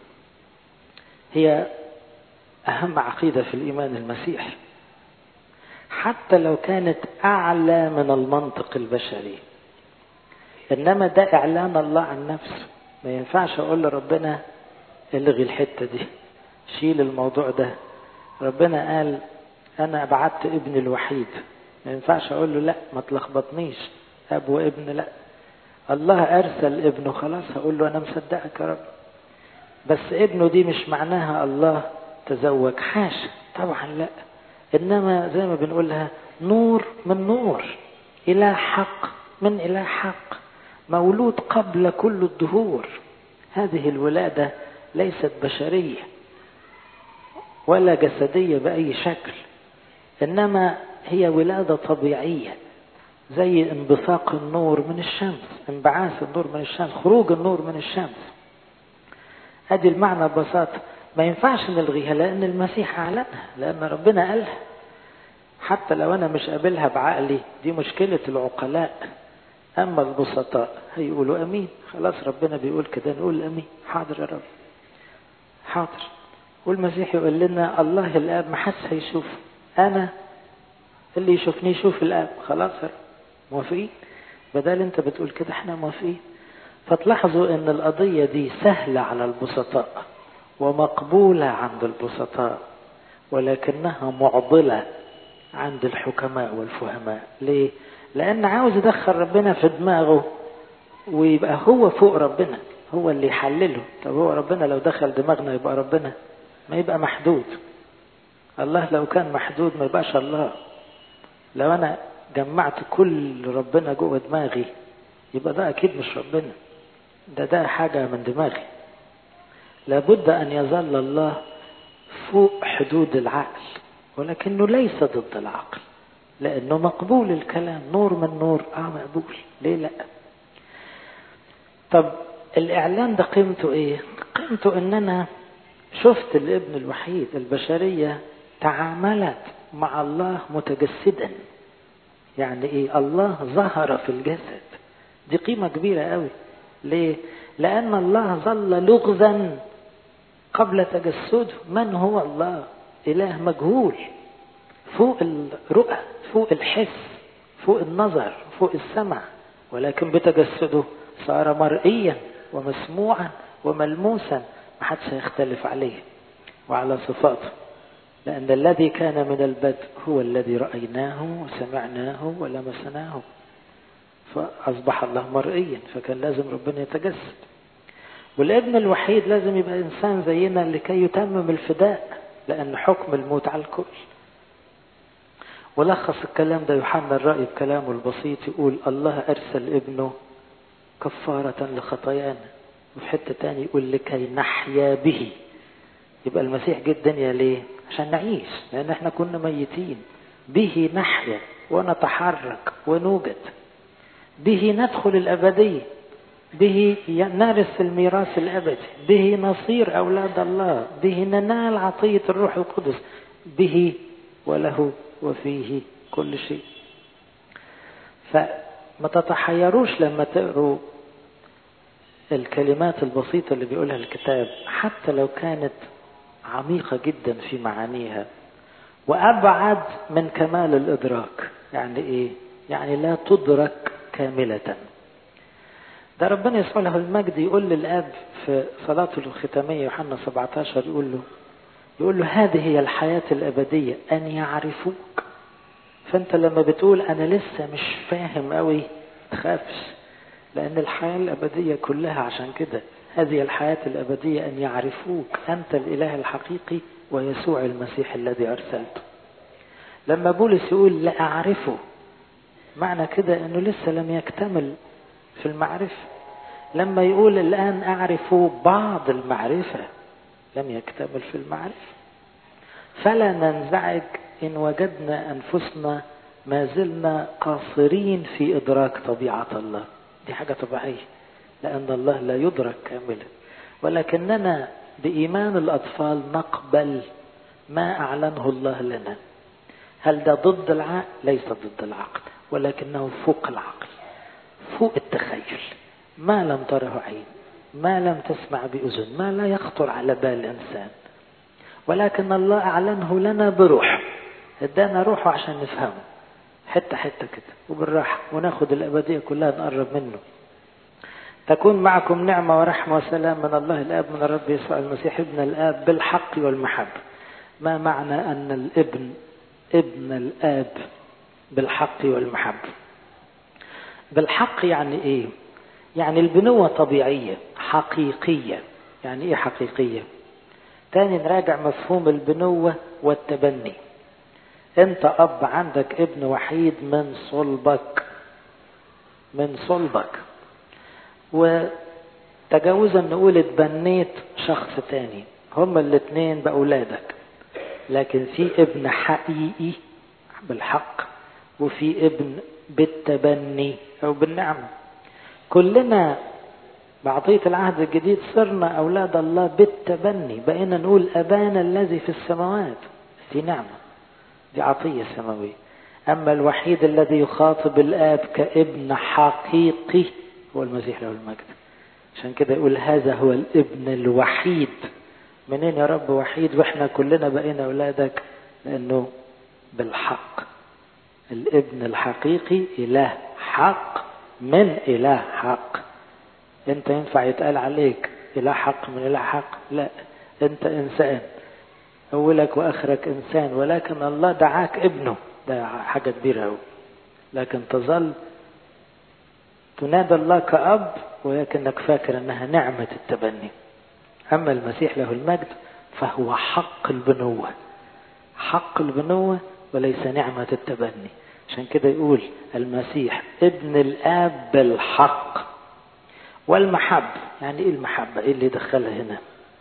هي أهم عقيدة في الإيمان المسيحي، حتى لو كانت أعلى من المنطق البشري. إنما ده إعلان الله عن نفسه. ما ينفعش أقول لربنا الغي الحتة دي، شيل الموضوع ده. ربنا قال أنا بعت ابن الوحيد، ما ينفعش أقول له لا ما تلخبطنيش أب وابن. لا، الله أرسل ابنه، خلاص هقول له أنا مصدقك يا رب. بس ابنه دي مش معناها الله تزوج، حاشا طبعا لا. إنما زي ما بنقولها نور من نور، إله حق من إله حق، مولود قبل كل الدهور. هذه الولادة ليست بشرية ولا جسدية بأي شكل، إنما هي ولادة طبيعية، زي انبثاق النور من الشمس، انبعاث النور من الشمس، خروج النور من الشمس. هذه المعنى ببساطة. ما ينفعش نلغيها لأن المسيح أعلنها، لأن ربنا قالها. حتى لو أنا مش قابلها بعقلي، دي مشكلة العقلاء. أما البسطاء هيقولوا أمين، خلاص ربنا بيقول كده نقول أمين، حاضر يا رب حاضر. والمسيح يقول لنا الله الآب ما حدش هيشوف، أنا اللي يشوفني يشوف الآب، خلاص يا رب. موافقين؟ بدل انت بتقول كده احنا موافقين. فتلاحظوا ان القضية دي سهلة على البسطاء ومقبولة عند البسطاء، ولكنها معضلة عند الحكماء والفهماء. ليه؟ لأن عاوز يدخل ربنا في دماغه ويبقى هو فوق ربنا، هو اللي يحلله. طب هو ربنا لو دخل دماغنا يبقى ربنا؟ ما يبقى محدود. الله لو كان محدود ما يبقاش الله. لو أنا جمعت كل ربنا جوه دماغي يبقى ده أكيد مش ربنا، ده حاجة من دماغي. لابد أن يظل الله فوق حدود العقل، ولكنه ليس ضد العقل، لأنه مقبول الكلام. نور من نور، مقبول، ليه لا؟ طب الإعلان ده قيمته إيه؟ قيمته إن أنا شفت الابن الوحيد. البشرية تعاملت مع الله متجسدا. يعني إيه؟ الله ظهر في الجسد. دي قيمة كبيرة قوي. ليه؟ لأن الله ظل لغزا قبل تجسده. من هو الله؟ إله مجهول، فوق الرؤى، فوق الحس، فوق النظر، فوق السمع، ولكن بتجسده صار مرئيا ومسموعا وملموسا. ما حدش هيختلف عليه وعلى صفاته، لأن الذي كان من البدء هو الذي رأيناه وسمعناه ولمسناه. فأصبح الله مرئيا، فكان لازم ربنا يتجسد. والابن الوحيد لازم يبقى إنسان زينا لكي يتمم الفداء، لأن حكم الموت على الكل. ولخص الكلام ده يوحنا الرأي بكلامه البسيط، يقول الله أرسل ابنه كفارة لخطايانا. وفي حتة تاني يقول لكي نحيا به. يبقى المسيح جه الدنيا ليه؟ عشان نعيش، لأن احنا كنا ميتين. به نحيا ونتحرك ونوجد، به ندخل الأبدية، به نرث الميراث الأبدي، به نصير أولاد الله، به ننال عطية الروح القدس، به وله وفيه كل شيء. فما تتحيروش لما تقروا الكلمات البسيطة اللي بيقولها الكتاب، حتى لو كانت عميقة جدا في معانيها وأبعد من كمال الإدراك. يعني إيه؟ يعني لا تدرك كاملة. ده ربنا يسوع له المجد يقول للآب في صلاته الختامية يوحنا 17، يقول له هذه هي الحياة الأبدية أن يعرفوك. فأنت لما بتقول أنا لسه مش فاهم قوي، تخافش، لأن الحياة الأبدية كلها عشان كده. هذه الحياة الأبدية أن يعرفوك أنت الإله الحقيقي ويسوع المسيح الذي أرسلته. لما بولس يقول لا أعرفه، معنى كده أنه لسه لم يكتمل في المعرفة. لما يقول الآن أعرف بعض المعرفة، لم يكتمل في المعرفة. فلا ننزعج إن وجدنا أنفسنا ما زلنا قاصرين في إدراك طبيعة الله. دي حاجة طبيعية، لأن الله لا يدرك كاملا، ولكننا بإيمان الأطفال نقبل ما أعلنه الله لنا. هل ده ضد العقل؟ ليس ضد العقل، ولكنه فوق العقل، فوق التخيل. ما لم تره عين، ما لم تسمع بأذن، ما لا يخطر على بال إنسان، ولكن الله أعلنه لنا بروح. ادانا روحه عشان نفهمه حتة حتة كده وبالراحة، وناخد الأبدية كلها نقرب منه. تكون معكم نعمة ورحمة وسلام من الله الآب من الرب يسوع المسيح ابن الآب بالحق والمحبة. ما معنى أن الابن ابن الآب بالحق والمحبة؟ بالحق يعني إيه؟ يعني البنوة طبيعية حقيقية. يعني إيه حقيقية؟ تاني نراجع مفهوم البنوة والتبني. أنت أب، عندك ابن وحيد من صلبك، وتجاوزا نقول اتبنيت شخص تاني، هما الاثنين بأولادك، لكن في ابن حقيقي بالحق وفي ابن بالتبني أو بالنعمة. كلنا بعطية العهد الجديد صرنا أولاد الله بالتبني، بقينا نقول أبانا الذي في السماوات. دي نعمة، دي عطية سماوية. أما الوحيد الذي يخاطب الآب كابن حقيقي هو المسيح له المجد. عشان كده يقول هذا هو الابن الوحيد. منين يا رب وحيد وإحنا كلنا بقينا أولادك؟ لأنه بالحق الابن الحقيقي إله حق من إله حق. انت ينفع يتقال عليك إله حق من إله حق؟ لا، انت إنسان، أولك وآخرك إنسان، ولكن الله دعاك ابنه. ده حاجة كبيرة أوي. لكن تظل تنادى الله كأب، ولكنك فاكر أنها نعمة التبني. أما المسيح له المجد فهو حق البنوة، حق البنوة وليس نعمة التبني. عشان كده يقول المسيح ابن الآب بالحق والمحبة. يعني إيه المحبة؟ إيه اللي دخلها هنا؟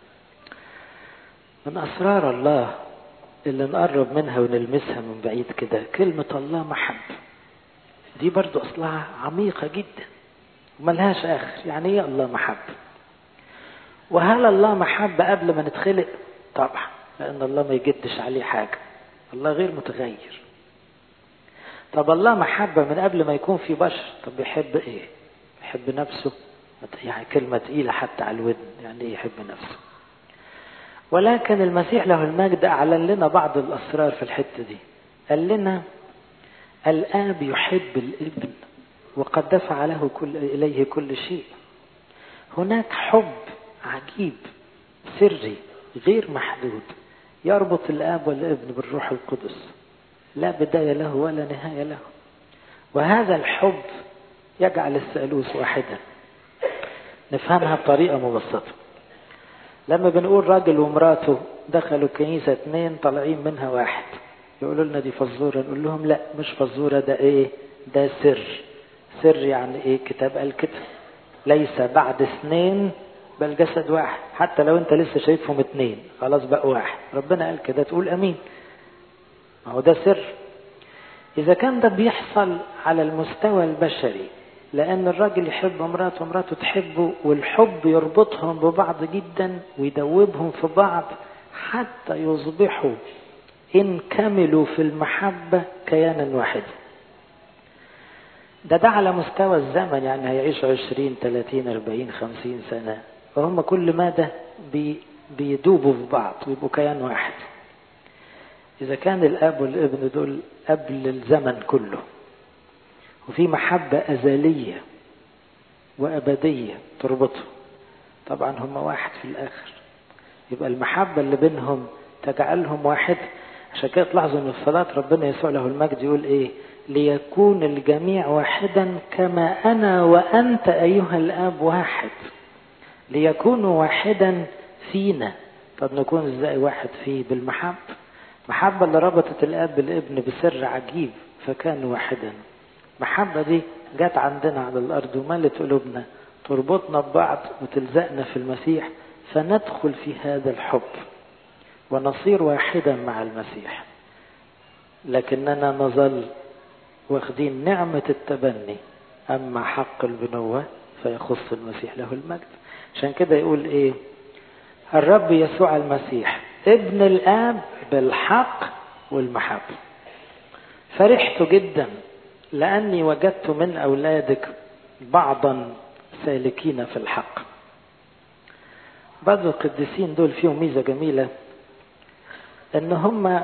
من أسرار الله اللي نقرب منها ونلمسها من بعيد كده كلمة الله محبة. دي برضو أصلها عميقة جدا وملهاش آخر. يعني إيه الله محبة؟ وهل الله محبة قبل ما نتخلق؟ طبعا، لأن الله ما يجدش عليه حاجة، الله غير متغير. طب الله محبة من قبل ما يكون في بشر. طب بيحب إيه؟ يحب نفسه. يعني كلمة تقيلة حتى على الودن، يعني إيه يحب نفسه؟ ولكن المسيح له المجد أعلن لنا بعض الأسرار في الحتة دي. قال لنا الآب يحب الابن وقد دفع له إليه كل شيء. هناك حب عجيب سري غير محدود يربط الآب والابن بالروح القدس، لا بداية له ولا نهاية له. وهذا الحب يجعل الثالوث واحدا. نفهمها بطريقة مبسطة. لما بنقول راجل ومراته دخلوا كنيسة 2 طالعين منها 1، يقولوا لنا دي فزورة، نقول لهم لا مش فزورة، ده ايه؟ ده سر. سر يعني ايه؟ كتاب قال كده ليس بعد 2 بل جسد واحد. حتى لو انت لسه شايفهم 2 خلاص بقى 1. ربنا قال كده، تقول امين. ما هو ده سر. اذا كان ده بيحصل على المستوى البشري لأن الراجل يحب مراته ومراته تحبه، والحب يربطهم ببعض جدا ويدوبهم في بعض حتى يصبحوا إن كملوا في المحبة كيانا واحدا. ده على مستوى الزمن، يعني هيعيشوا 20 30 40 50 سنة وهم كل مدى بيدوبوا في بعض ويبقوا كيان واحد. إذا كان الأب والابن دول قبل الزمن كله، وفي محبة أزلية وأبدية تربطهم، طبعا هم واحد في الآخر. يبقى المحبة اللي بينهم تجعلهم واحد. عشان كده تلاحظوا ان في صلاة ربنا يسوع له المجد يقول ايه؟ ليكون الجميع واحدا كما أنا وأنت أيها الآب واحد. ليكونوا واحدا فينا. طب نكون ازاي واحد فيه؟ بالمحبة. محبة اللي ربطت الآب بالابن بسر عجيب فكانوا واحدا. محبة دي جات عندنا على الأرض وملت قلوبنا، تربطنا ببعض وتلزقنا في المسيح، فندخل في هذا الحب ونصير واحدا مع المسيح. لكننا نظل واخدين نعمة التبني، أما حق البنوة فيخص المسيح له المجد. عشان كده يقول إيه؟ الرب يسوع المسيح ابن الآب بالحق والمحبة. فرحت جدا لأني وجدت من أولادك بعضا سالكين في الحق. بعض القديسين دول فيهم ميزة جميلة، ان هم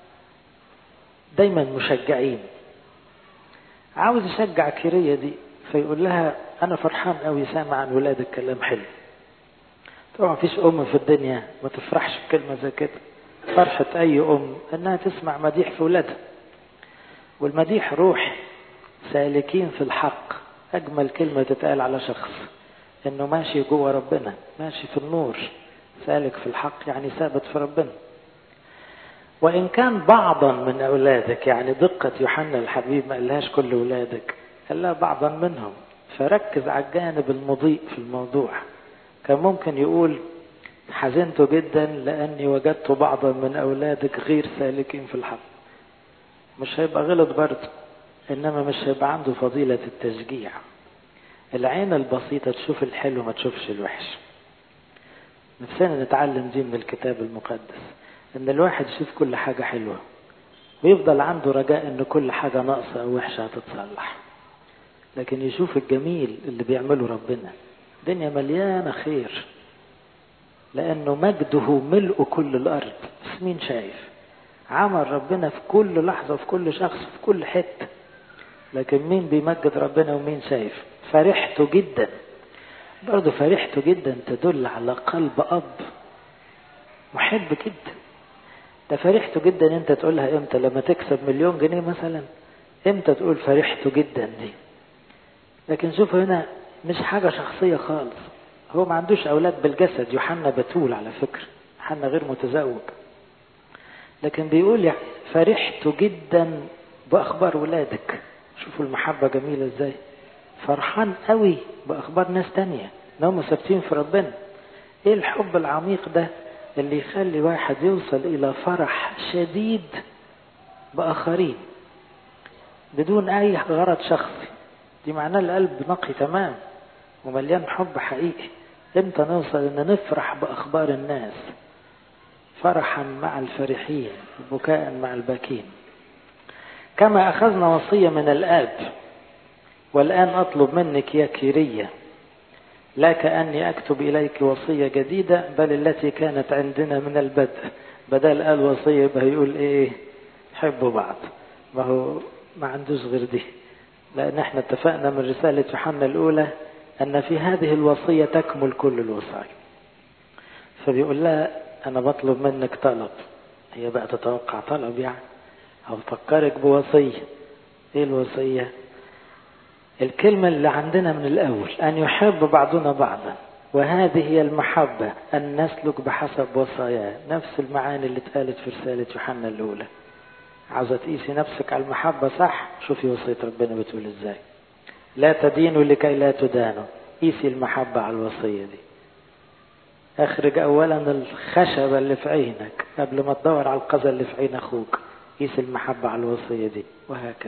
دايما مشجعين. عاوز يشجع كيرية دي فيقول لها انا فرحان قوي سامع عن ولادك كلام حلو. طبعا مفيش ام في الدنيا ما تفرحش بكلمة زي كده. فرحة اي ام انها تسمع مديح في ولادها، والمديح روح. سالكين في الحق اجمل كلمة تتقال على شخص، انه ماشي جوه ربنا، ماشي في النور، سالك في الحق، يعني ثابت في ربنا. وإن كان بعضا من أولادك، يعني دقة يوحنا الحبيب ما قالهاش كل أولادك، قال لها بعضا منهم، فركز على الجانب المضيء في الموضوع. كان ممكن يقول حزنت جدا لأني وجدت بعضا من أولادك غير سالكين في الحق. مش هيبقى غلط برضه، إنما مش هيبقى عنده فضيلة التشجيع. العين البسيطة تشوف الحلو ما تشوفش الوحش. نفسنا نتعلم دي من الكتاب المقدس، ان الواحد يشوف كل حاجة حلوة ويفضل عنده رجاء ان كل حاجة ناقصة او وحشة هتتصلح، لكن يشوف الجميل اللي بيعمله ربنا. الدنيا مليانة خير لانه مجده ملء كل الارض، بس مين شايف؟ عمل ربنا في كل لحظة في كل شخص في كل حتة، لكن مين بيمجد ربنا ومين شايف؟ فرحت جدا. برضو فرحت جدا تدل على قلب أب محب جدا. ده فرحت جدا انت تقولها امتى؟ لما تكسب 1,000,000 جنيه مثلا، امتى تقول فرحت جدا دي؟ لكن شوفوا هنا مش حاجة شخصية خالص. هو ما عندوش أولاد بالجسد، يوحنا بتول على فكرة، يوحنا غير متزوج، لكن بيقول يعني فرحت جدا بأخبار ولادك. شوفوا المحبة جميلة ازاي، فرحان قوي بأخبار ناس تانية انهم ثابتين في ربنا. ايه الحب العميق ده اللي يخلي واحد يوصل الى فرح شديد بآخرين بدون اي غرض شخصي؟ دي معناه القلب نقي تمام ومليان حب حقيقي. امتى نوصل ان نفرح بأخبار الناس، فرحا مع الفرحين وبكاء مع الباكين. كما أخذنا وصية من الآب، والآن أطلب منك يا كيرية لا كأني أكتب إليك وصية جديدة بل التي كانت عندنا من البدء. بدل قال وصية يبقى يقول إيه؟ حبوا بعض. ما هو ما عندوش غير دي، لأن احنا اتفقنا من رسالة يوحنا الأولى أن في هذه الوصية تكمل كل الوصايا. فبيقول لها أنا بطلب منك طلب. هي بقى تتوقع طلب يعني، أو تفكرك بوصية. إيه الوصية؟ الكلمة اللي عندنا من الأول، أن يحب بعضنا بعضا، وهذه هي المحبة أن نسلك بحسب وصاياه. نفس المعاني اللي اتقالت في رسالة يوحنا الأولى. عاوزة تقيسي نفسك على المحبة صح؟ شوفي وصية ربنا بتقول إزاي. لا تدينوا لكي لا تدانوا. قيسي المحبة على الوصية دي. اخرج اولا الخشبة اللي في عينك قبل ما تدور على القذى اللي في عين اخوك. قيس المحبة على الوصية دي. وهكذا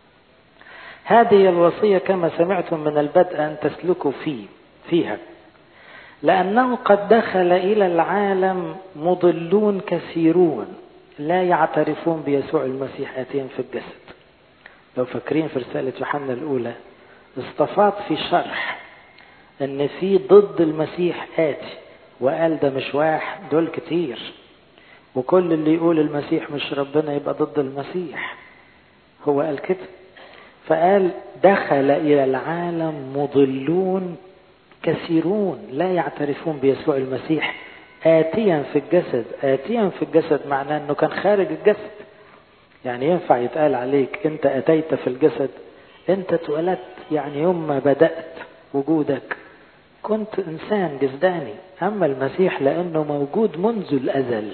هذه الوصية كما سمعتم من البدء أن تسلكوا فيها، لأنه قد دخل إلى العالم مضلون كثيرون لا يعترفون بيسوع المسيح آتيا في الجسد. لو فاكرين في رسالة يوحنا الأولى استفاض في شرح أن في ضد المسيح آتي، وقال ده مش واحد، دول كتير، وكل اللي يقول المسيح مش ربنا يبقى ضد المسيح. هو قال كده، فقال دخل إلى العالم مضلون كثيرون لا يعترفون بيسوع المسيح آتيا في الجسد. آتيا في الجسد معناه أنه كان خارج الجسد. يعني ينفع يتقال عليك أنت أتيت في الجسد؟ أنت اتولدت، يعني يوم ما بدأت وجودك كنت إنسان جسداني. أما المسيح لأنه موجود منذ الأزل،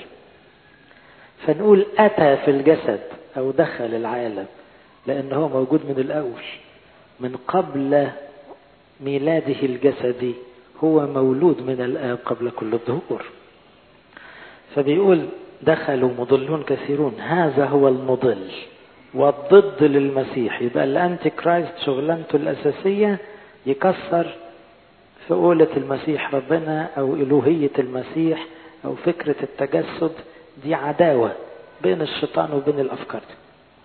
فنقول أتى في الجسد أو دخل العالم، لأنه هو موجود من الأول، من قبل ميلاده الجسدي. هو مولود من الآب قبل كل الظهور. فبيقول دخلوا مضلون كثيرون. هذا هو المضل والضد للمسيح. يبقى الأنتي كرايست شغلانته الأساسية يكسر في قولة المسيح ربنا أو إلوهية المسيح أو فكرة التجسد. دي عداوة بين الشيطان وبين الأفكار دي.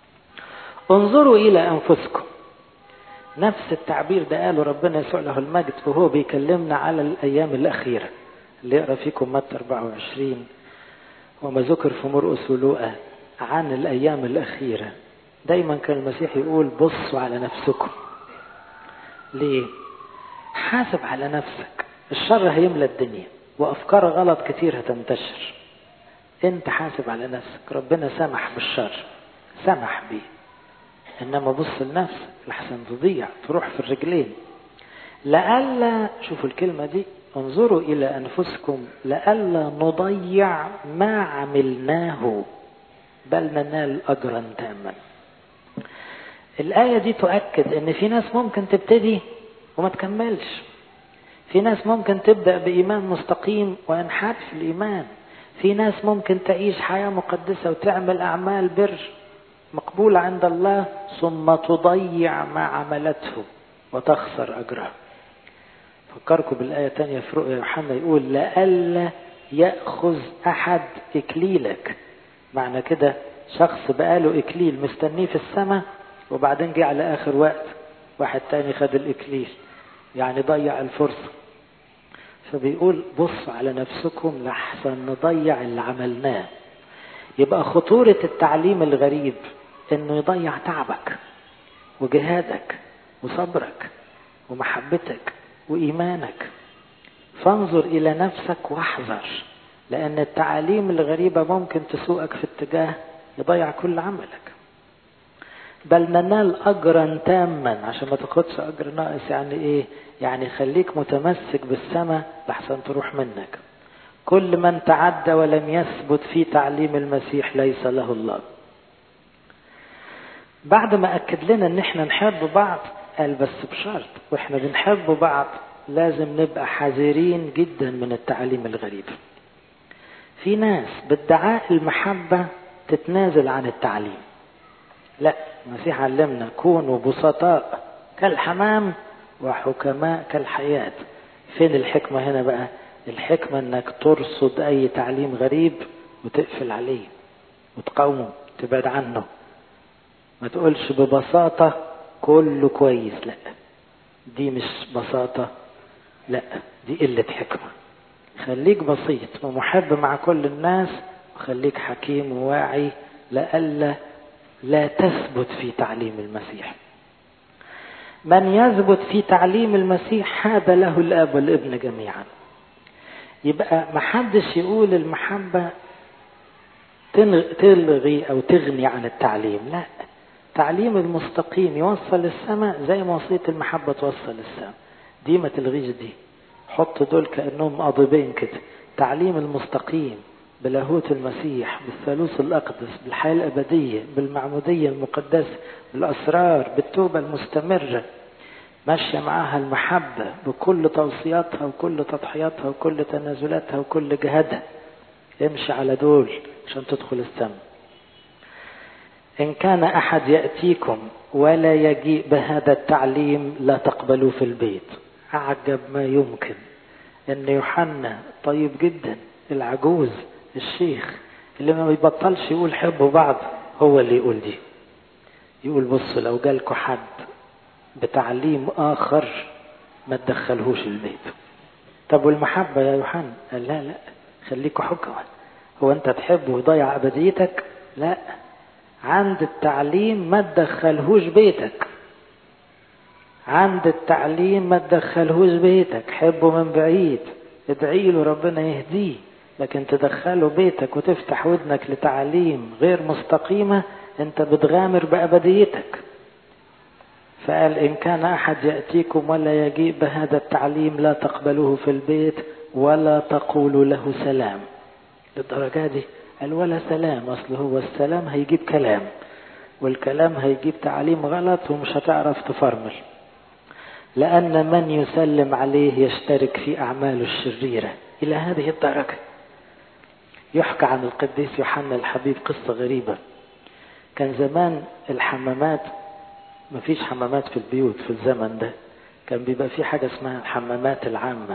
انظروا إلى أنفسكم. نفس التعبير ده قاله ربنا يسوع له المجد وهو بيكلمنا على الأيام الأخيرة. اللي يقرأ فيكم متى 24 وما ذكر في مرقس ولوقا عن الأيام الأخيرة، دايما كان المسيح يقول بصوا على نفسكم. ليه؟ حاسب على نفسك. الشر هيملى الدنيا وأفكار غلط كتير هتنتشر. انت حاسب على نفسك. ربنا سمح بالشر، سمح بيه، انما بص لنفسك لحسن تضيع تروح في الرجلين. لألا، شوفوا الكلمة دي، انظروا إلى أنفسكم لألا نضيع ما عملناه بل ننال أجرا تاما. الآية دي تؤكد ان في ناس ممكن تبتدي وما تكملش. في ناس ممكن تبدأ بإيمان مستقيم وينحرف في الإيمان. في ناس ممكن تعيش حياة مقدسة وتعمل أعمال بر مقبولة عند الله ثم تضيع ما عملته وتخسر أجرها. فكركم بالآية تانية في رؤيا يوحنا يقول لألا يأخذ أحد إكليلك. معنى كده شخص بقاله إكليل مستنيه في السماء وبعدين جه على آخر وقت واحد تاني خد الإكليل، يعني ضيع الفرصة. فبيقول بص على نفسكم لحسن نضيع اللي عملناه. يبقى خطورة التعليم الغريب انه يضيع تعبك وجهادك وصبرك ومحبتك وإيمانك. فانظر إلى نفسك واحذر، لأن التعاليم الغريبة ممكن تسوقك في اتجاه يضيع كل عملك. بل ننال أجرا تاما، عشان ما تاخدش أجر ناقص. يعني إيه؟ يعني خليك متمسك بالسماء لحسن تروح منك. كل من تعدى ولم يثبت في تعليم المسيح ليس له الله. بعد ما أكد لنا ان احنا نحب بعض، قال بس بشرط، واحنا بنحب بعض لازم نبقى حذرين جدا من التعليم الغريب. في ناس بادعاء المحبة تتنازل عن التعليم. لا، المسيح علمنا كونوا بسطاء كالحمام وحكماء كالحياة. فين الحكمة هنا بقى؟ الحكمة انك ترصد اي تعليم غريب وتقفل عليه وتقاومه، تبعد عنه. ما تقولش ببساطة كله كويس، لا، دي مش بساطة، لا، دي قلة حكمة. خليك بسيط ومحب مع كل الناس، وخليك حكيم وواعي لألا لا تثبت في تعليم المسيح. من يثبت في تعليم المسيح هذا له الأب والابن جميعا. يبقى محدش يقول المحبة تلغي أو تغني عن التعليم، لا. تعليم المستقيم يوصل السماء زي ما وصية المحبة توصل السماء، دي ما تلغيش دي. حط دول كأنهم قضيبين كده. تعليم المستقيم بلاهوت المسيح، بالثالوث الأقدس، بالحياة الأبدية، بالمعمودية المقدسة، بالأسرار، بالتوبة المستمرة، ماشية معاها المحبة بكل توصياتها وكل تضحياتها وكل تنازلاتها وكل جهادها. امشي على دول عشان تدخل السماء. إن كان أحد يأتيكم ولا يجيء بهذا التعليم لا تقبلوا في البيت. أعجب ما يمكن إن يوحنا طيب جدا، العجوز الشيخ اللي ما بيبطلش يقول حبوا بعض، هو اللي يقول دي. يقول بصوا لو جالكوا حد بتعليم آخر ما تدخلهوش البيت. طب والمحبة يا يوحنا؟ قال لا لا، خليكوا حكمة. هو أنت تحبه ويضيع أبديتك؟ لا، عند التعليم ما تدخلهوش بيتك. عند التعليم ما تدخلهوش بيتك. حبه من بعيد، ادعي له ربنا يهديه، لكن تدخله بيتك وتفتح ودنك لتعليم غير مستقيمة، انت بتغامر بأبديتك. فقال إن كان أحد يأتيكم ولا يجيء بهذا التعليم لا تقبلوه في البيت ولا تقولوا له سلام. للدرجة دي قال ولا سلام. أصل هو السلام هيجيب كلام، والكلام هيجيب تعليم غلط ومش هتعرف تفرمل. لأن من يسلم عليه يشترك في أعماله الشريرة. إلى هذه الدرجة. يحكى عن القديس يوحنا الحبيب قصة غريبة. كان زمان الحمامات، ما فيش حمامات في البيوت في الزمن ده، كان بيبقى في حاجة اسمها الحمامات العامة.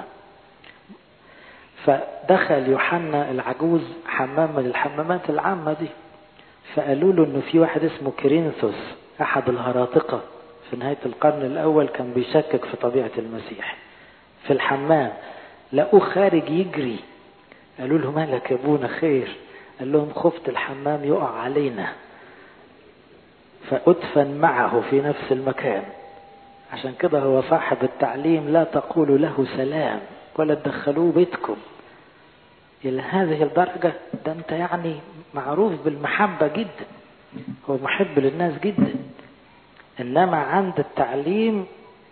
فدخل يوحنا العجوز حمام من الحمامات العامة دي، فقالوا له انه في واحد اسمه كيرينثوس احد الهراطقة في نهاية القرن الاول كان بيشكك في طبيعة المسيح في الحمام. لقوه خارج يجري، قالوا له مالك يا ابونا خير؟ قال لهم خفت الحمام يقع علينا فأدفن معه في نفس المكان. عشان كده هو صاحب التعليم لا تقولوا له سلام ولا تدخلوه بيتكم. إلى هذه الدرجة ده أنت يعني معروف بالمحبة جدا، هو محب للناس جدا، إنما عند التعليم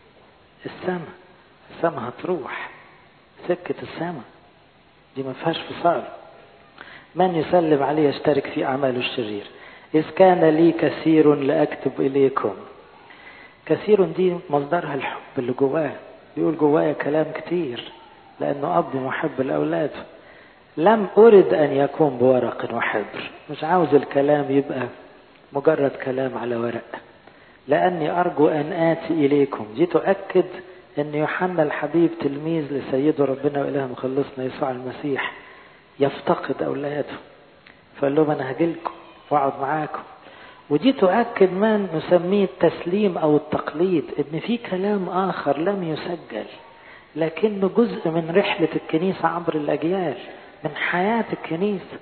السماء هتروح سكة السماء دي ما فيهاش فصال. من يسلم عليه يشترك في أعماله الشرير. إذ كان لي كثير لأكتب إليكم. كثير دي مصدرها الحب اللي جواه، بيقول جوايا كلام كتير لأنه أب محب الأولاد. لم أرد أن يكون بورق وحبر، مش عاوز الكلام يبقى مجرد كلام على ورق، لأني أرجو أن آتي إليكم. دي تؤكد أن يوحنا الحبيب تلميذ لسيده ربنا وإله مخلصنا يسوع المسيح يفتقد أولاده، فقال لهم أنا هجيلكم وأقعد معاكم. ودي تؤكد ما نسميه التسليم أو التقليد، إن في كلام آخر لم يسجل لكنه جزء من رحلة الكنيسة عبر الأجيال، من حياة الكنيسة،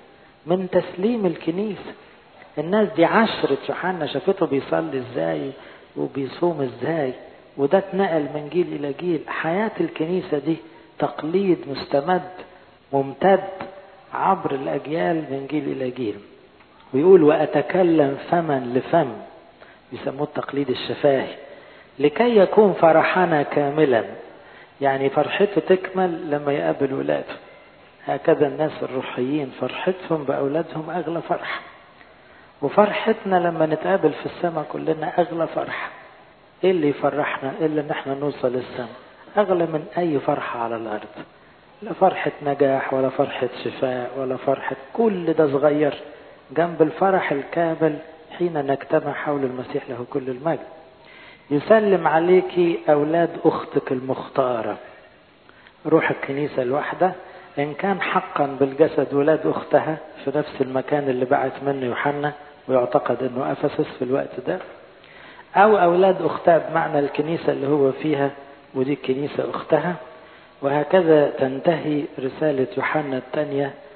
من تسليم الكنيسة. الناس دي عشرة يوحنا شافته بيصلي ازاي وبيصوم ازاي، وده اتنقل من جيل الى جيل. حياة الكنيسة دي تقليد مستمد ممتد عبر الاجيال من جيل الى جيل. ويقول واتكلم فما لفم، يسموه التقليد الشفاهي، لكي يكون فرحنا كاملا. يعني فرحته تكمل لما يقابل ولاده. هكذا الناس الروحيين فرحتهم بأولادهم أغلى فرح، وفرحتنا لما نتقابل في السماء كلنا أغلى فرح. إيه اللي يفرحنا إلا إن احنا نوصل للسماء، أغلى من أي فرحة على الأرض. لا فرحة نجاح ولا فرحة شفاء ولا فرحة، كل ده صغير جنب الفرح الكامل حين نجتمع حول المسيح له كل المجد. يسلم عليك أولاد أختك المختارة. روح الكنيسة الواحدة إن كان حقا بالجسد ولاد أختها في نفس المكان اللي بعت منه يوحنا، ويعتقد أنه أفسس في الوقت ده، أو أولاد أختها بمعنى الكنيسة اللي هو فيها ودي الكنيسة أختها. وهكذا تنتهي رسالة يوحنا الثانية